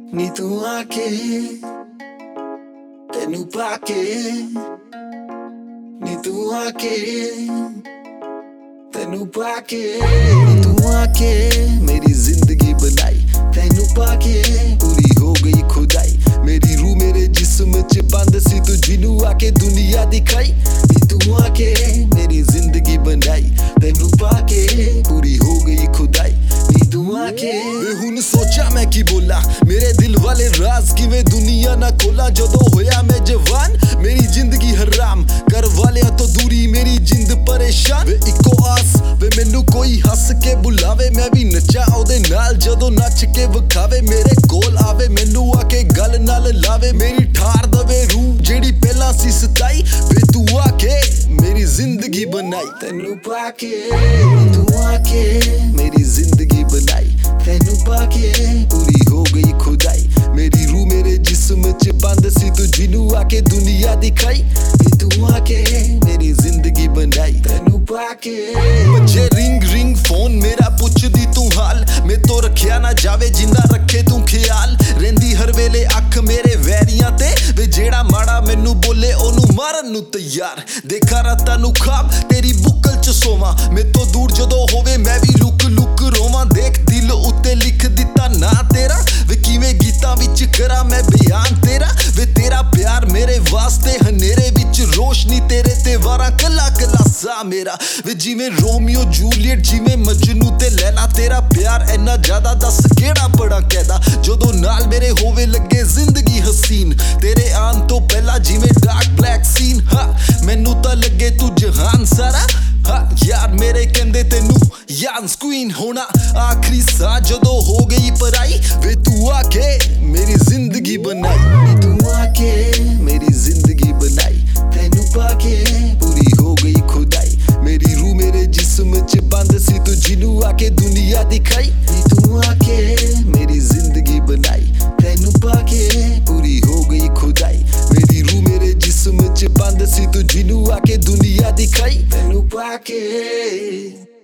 ਨੀ ਤੂੰ ਆ ਕੇ ਤੈਨੂੰ ਪਾ ਕੇ ਨੀ ਤੂੰ ਆ ਕੇ ਤੈਨੂੰ ਪਾ ਕੇ ਨੀ ਤੂੰ ਆ ਕੇ ਮੇਰੀ ਜ਼ਿੰਦਗੀ ਬਣਾਈ ਤੈਨੂੰ ਪਾ ਕੇ ਪੂਰੀ ਹੋ ਗਈ ਖੁਦਾਈ ਮੇਰੀ रूह मेरे जिस्म च बंद सी तू जिनू आके दुनिया दिखाई नी तू आके मेरी जिंदगी बनाई तैनू पाके पूरी हो गई खुदाई नी तू आके वे हुन सोचा मैं की बोला मेरे दिल वाले राज किवें दुनिया ना खोला जदों होया मैं जवान मेरी जिंदगी हराम घर वालियां तो दूरी मेरी जिंद परेशान वे इको आस वे मैनू कोई हस के बुलावे मैं भी नचा ओदे नाल जदों नच के विखावे मेरे कोल आवे मैनू आके गल नाल लावे मेरी ठार दवे रूह जेड़ी पहला सी सताई वे तू आके मेरी जिंदगी बनाई तैनू पाके तू आके मेरी जिंदगी बनाई तैनू पाके पूरी हो गई खुदाई मेरी रूह मेरे जिस्म च बंद सी तू जिनू आके दुनिया दिखाई तू आके मेरी जिंदगी बनाई तैनू पाके बजे रिंग रिंग फोन मेरा पुछदी तू हाल मैं तो रखिया ना जावे जिंदा रखे तू ख्याल रेंदी हर वेले अख मेरे वैरियां ते वे जेड़ा माड़ा मैनू बोले ओनू मारन नू तैयार देखा रातां नू ख्वाब तेरी बुक्कल च सोवां मैं तो दूर जदों होवे मैं भी लुक लुक रोवां देख दिल उत्ते लिख दिता ना तेरा वे किवें गीतां विच करा मैं बयान तेरा वे तेरा प्यार मेरे वास्ते हनेरे विच रोशनी तेरे ते वारा कला कला सा मेरा वे जिवें रोमियो जूलियट जिवें मजनू ते लैला तेरा प्यार इन्ना ज्यादा दस केड़ा बड़ा कहदा जदों नाल मेरे होवे लगे जिंदगी हसीन तेरे आन तो पहला जिवें डार्क ब्लैक सीन हा मैनू तां लगे तू जहान सारा हा यार मेरे कहंदे तेनू यान्स क्वीन होना आखरी सा जदों हो गई पराई वे तू आके मेरी जिंदगी बनाई तू आके मेरी जिंदगी बनाई तैनू पाके पूरी हो गई खुदाई मेरी रूह मेरे जिस्म च बंद सी तू जिनू आके दुनिया दिखाई तू आके मेरी जिंदगी बनाई तैनू पाके पूरी हो गई खुदाई मेरी रूह मेरे जिस्म च बंद सी तू जिनू आके दुनिया दिखाई तैनू पाके